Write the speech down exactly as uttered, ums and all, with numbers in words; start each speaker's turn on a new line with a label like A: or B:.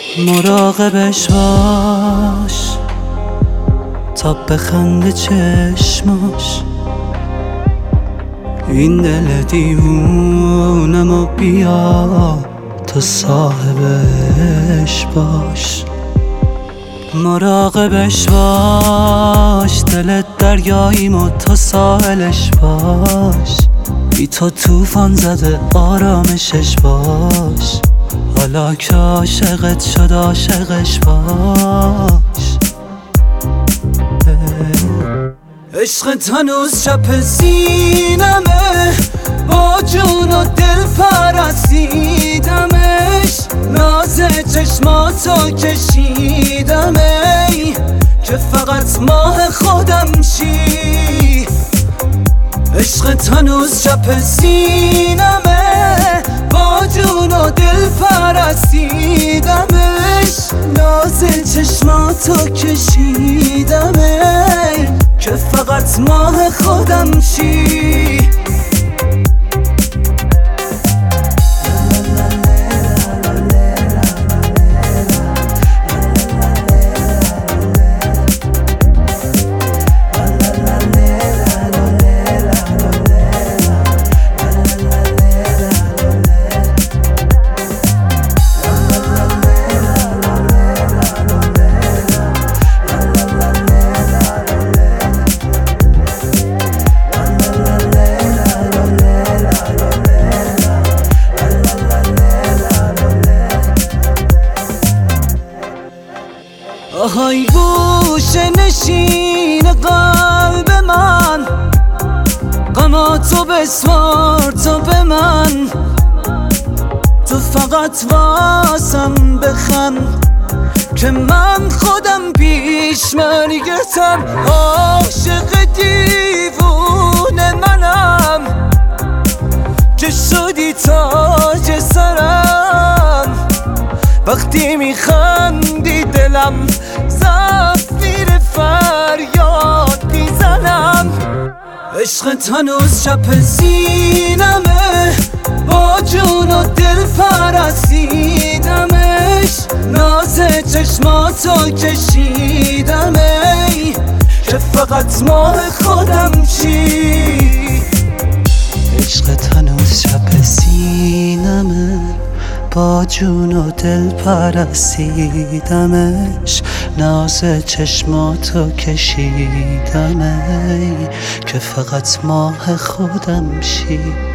A: مراقبش باش تا بخنده چشماش، این دل دیوونمو بیا تو صاحبش باش. مراقبش باش، دلت دریاییمو تو ساحلش باش، بی تو توفان زده آرامشش باش، حالا که عاشقت شد عاشقش باش. عشقت هنوز چپ سینمه، با جون و دل پرستیدمش، ناز چشماتو کشیدم ای که فقط ماه خودم شی. عشقت هنوز چپ سینمه، با جون و دل پرستیدمش، ناز چشماتو کشیدم ای که فقط ماه خودم شی. آهای گوشه نشین قلب من، غماتو بسوار تو به من، تو فقط واسم بخند که من خودم پیش مرگتم. عاشق دیوونه منم که شدی تاج سرم، وقتی میخندی دلم زفیر فریاد میزنم. عشقت هنوز چپ سینمه، با جون و دل پرستیدمش، ناز چشماتو کشیدم ای که فقط ماه خودم شی. عشقت هنوز چپ سینمه، با جون و دل پرستیدمش، ناز چشماتو کشیدم ای که فقط ماه خودم شی.